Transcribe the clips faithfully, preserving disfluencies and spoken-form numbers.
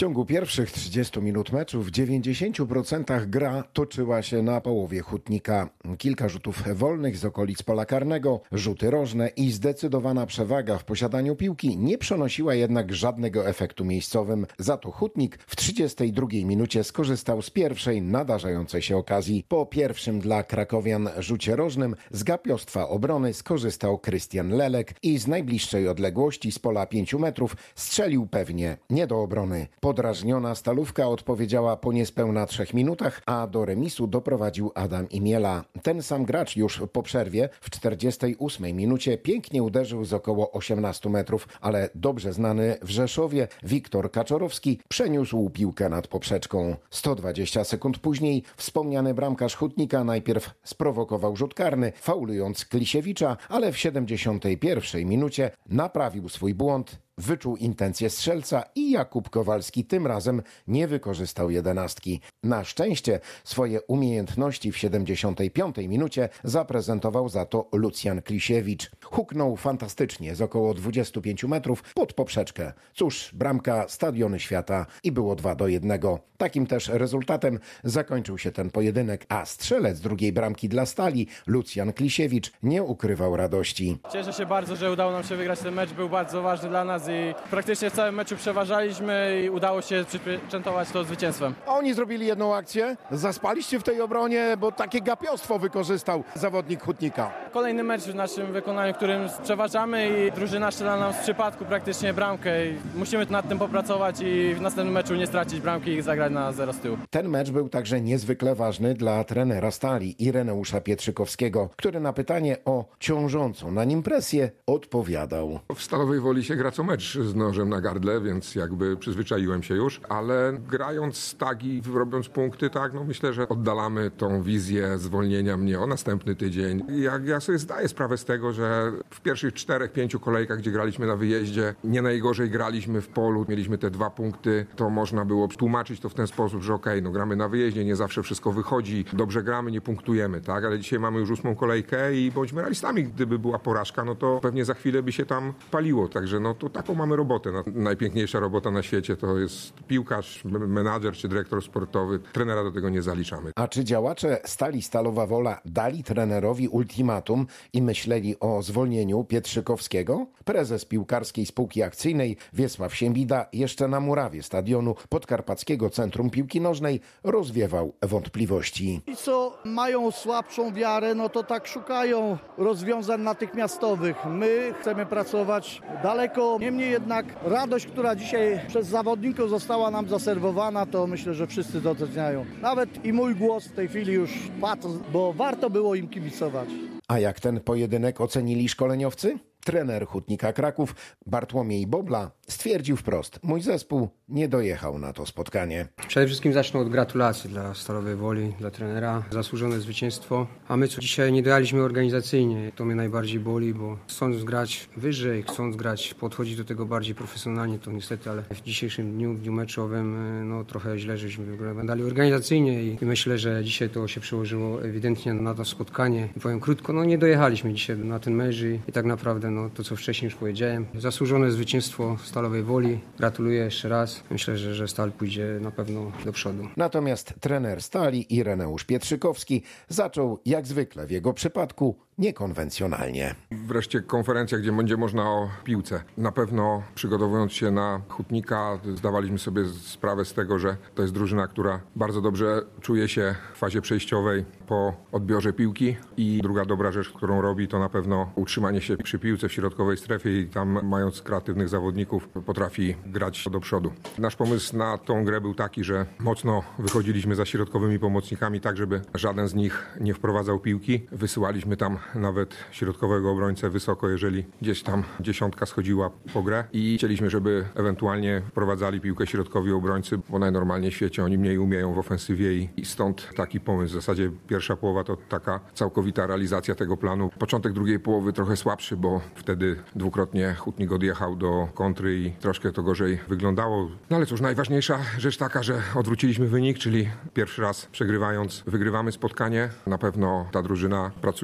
ciągu pierwszych trzydziestu minut meczu w dziewięćdziesięciu procentach gra toczyła się na połowie Hutnika. Kilka rzutów wolnych z okolic pola karnego, rzuty rożne i zdecydowana przewaga w posiadaniu piłki nie przynosiła jednak żadnego efektu miejscowym. Za to Hutnik w trzydziestej drugiej minucie skorzystał z pierwszej nadarzającej się okazji. Po pierwszym dla krakowian rzucie rożnym z gapiostwa obrony skorzystał Krystian Lelek i z najbliższej odległości z pola pięciu metrów strzelił pewnie nie do obrony. Podrażniona Stalówka odpowiedziała po niespełna trzech minutach, a do remisu doprowadził Adam Imiela. Ten sam gracz już po przerwie w czterdziestej ósmej minucie pięknie uderzył z około osiemnastu metrów, ale dobrze znany w Rzeszowie Wiktor Kaczorowski przeniósł piłkę nad poprzeczką. sto dwadzieścia sekund później wspomniany bramkarz Hutnika najpierw sprowokował rzut karny, faulując Klisiewicza, ale w siedemdziesiątej pierwszej minucie naprawił swój błąd, wyczuł intencje strzelca i Jakub Kowalski tym razem nie wykorzystał jedenastki. Na szczęście swoje umiejętności w siedemdziesiątej piątej minucie zaprezentował za to Lucjan Klisiewicz. Huknął fantastycznie z około dwudziestu pięciu metrów pod poprzeczkę. Cóż, bramka Stadiony Świata i było dwa do jednego. Takim też rezultatem zakończył się ten pojedynek, a strzelec drugiej bramki dla Stali, Lucjan Klisiewicz, nie ukrywał radości. Cieszę się bardzo, że udało nam się wygrać ten mecz. Był bardzo ważny dla nas i praktycznie w całym meczu przeważaliśmy i udało się przypieczętować to zwycięstwem. A oni zrobili jedną akcję, zaspaliście w tej obronie, bo takie gapiostwo wykorzystał zawodnik Hutnika. Kolejny mecz w naszym wykonaniu, w którym przeważamy i drużyna strzela nam z przypadku praktycznie bramkę. I musimy nad tym popracować i w następnym meczu nie stracić bramki i zagrać na zero z tyłu. Ten mecz był także niezwykle ważny dla trenera Stali Ireneusza Pietrzykowskiego, który na pytanie o ciążącą na nim presję odpowiadał. W Stalowej Woli się gra co mecz z nożem na gardle, więc jakby przyzwyczaiłem się już, ale grając tak i robiąc punkty, tak, no myślę, że oddalamy tą wizję zwolnienia mnie o następny tydzień. Jak ja sobie zdaję sprawę z tego, że w pierwszych czterech, pięciu kolejkach, gdzie graliśmy na wyjeździe, nie najgorzej graliśmy w polu, mieliśmy te dwa punkty, to można było tłumaczyć to w ten sposób, że okej, okay, no gramy na wyjeździe, nie zawsze wszystko wychodzi, dobrze gramy, nie punktujemy, tak, ale dzisiaj mamy już ósmą kolejkę i bądźmy realistami, gdyby była porażka, no to pewnie za chwilę by się tam paliło, także no to taką mamy robotę. No, najpiękniejsza robota na świecie to jest piłkarz, menadżer czy dyrektor sportowy. Trenera do tego nie zaliczamy. A czy działacze Stali Stalowa Wola dali trenerowi ultimatum i myśleli o zwolnieniu Pietrzykowskiego? Prezes Piłkarskiej Spółki Akcyjnej Wiesław Siembida jeszcze na murawie stadionu Podkarpackiego Centrum Piłki Nożnej rozwiewał wątpliwości. I co mają słabszą wiarę, no to tak szukają rozwiązań natychmiastowych. My chcemy pracować daleko. Niemniej jednak radość, która dzisiaj przez zawodników została nam zaserwowana, to myślę, że wszyscy doceniają. Nawet i mój głos w tej chwili już padł, bo warto było im kibicować. A jak ten pojedynek ocenili szkoleniowcy? Trener Hutnika Kraków Bartłomiej Bobla stwierdził wprost: mój zespół nie dojechał na to spotkanie. Przede wszystkim zacznę od gratulacji dla Stalowej Woli, dla trenera. Zasłużone zwycięstwo. A my co dzisiaj nie dojechaliśmy organizacyjnie. To mnie najbardziej boli, bo chcąc grać wyżej, chcąc grać, podchodzić do tego bardziej profesjonalnie, to niestety, ale w dzisiejszym dniu, w dniu meczowym, no trochę źle żeśmy wyglądali organizacyjnie i myślę, że dzisiaj to się przełożyło ewidentnie na to spotkanie. I powiem krótko, no nie dojechaliśmy dzisiaj na ten mecz i, i tak naprawdę no to, co wcześniej już powiedziałem. Zasłużone zwycięstwo Stalowej Woli. Gratuluję jeszcze raz. Myślę, że, że Stal pójdzie na pewno do przodu. Natomiast trener Stali Ireneusz Pietrzykowski zaczął jak zwykle w jego przypadku niekonwencjonalnie. Wreszcie konferencja, gdzie będzie można o piłce. Na pewno przygotowując się na Hutnika zdawaliśmy sobie sprawę z tego, że to jest drużyna, która bardzo dobrze czuje się w fazie przejściowej po odbiorze piłki i druga dobra rzecz, którą robi, to na pewno utrzymanie się przy piłce w środkowej strefie i tam mając kreatywnych zawodników potrafi grać do przodu. Nasz pomysł na tą grę był taki, że mocno wychodziliśmy za środkowymi pomocnikami tak, żeby żaden z nich nie wprowadzał piłki. Wysyłaliśmy tam nawet środkowego obrońcę wysoko, jeżeli gdzieś tam dziesiątka schodziła po grę i chcieliśmy, żeby ewentualnie wprowadzali piłkę środkowi obrońcy, bo najnormalniej w świecie oni mniej umieją w ofensywie i, i stąd taki pomysł. W zasadzie pierwsza połowa to taka całkowita realizacja tego planu. Początek drugiej połowy trochę słabszy, bo wtedy dwukrotnie Hutnik odjechał do kontry i troszkę to gorzej wyglądało. No ale cóż, najważniejsza rzecz taka, że odwróciliśmy wynik, czyli pierwszy raz przegrywając wygrywamy spotkanie. Na pewno ta drużyna pracuje na tyle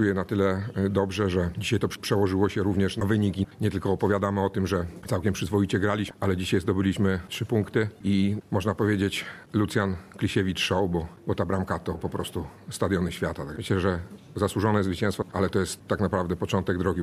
tyle dobrze, że dzisiaj to przełożyło się również na wyniki. Nie tylko opowiadamy o tym, że całkiem przyzwoicie graliśmy, ale dzisiaj zdobyliśmy trzy punkty i można powiedzieć Lucjan Klisiewicz show, bo, bo ta bramka to po prostu stadiony świata. Tak myślę, że zasłużone zwycięstwo, ale to jest tak naprawdę początek drogi.